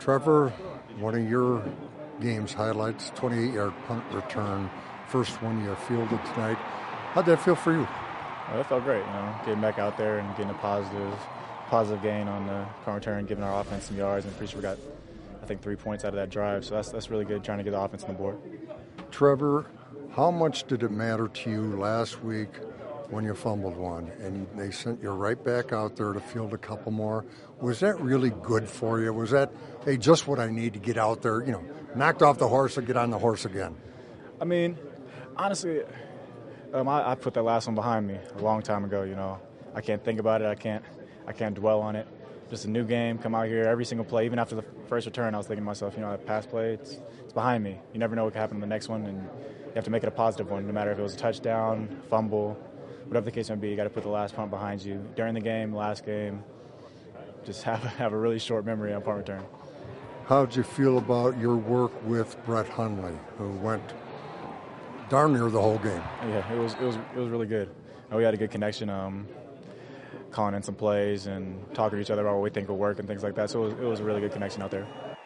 Trevor, one of your game's highlights, 28-yard punt return, first one you fielded tonight. How'd that feel for you? Well, that felt great, getting back out there and getting a positive gain on the punt return, giving our offense some yards, and pretty sure we got, I think, 3 points out of that drive. So that's really good, trying to get the offense on the board. Trevor, how much did it matter to you last week when you fumbled one and they sent you right back out there to field a couple more? Was that really good for you? Was that, hey, just what I need to get out there, knocked off the horse and get on the horse again? I mean, honestly, I put that last one behind me a long time ago. I can't think about it. I can't dwell on it. Just a new game, come out here every single play. Even after the first return, I was thinking to myself, that pass play, it's behind me. You never know what could happen in the next one, and you have to make it a positive one, no matter if it was a touchdown, fumble, whatever the case may be. You got to put the last punt behind you during the game, last game. Just have a really short memory on punt return. How'd you feel about your work with Brett Hundley, who went darn near the whole game? Yeah, it was really good. We had a good connection, calling in some plays and talking to each other about what we think will work and things like that. So it was a really good connection out there.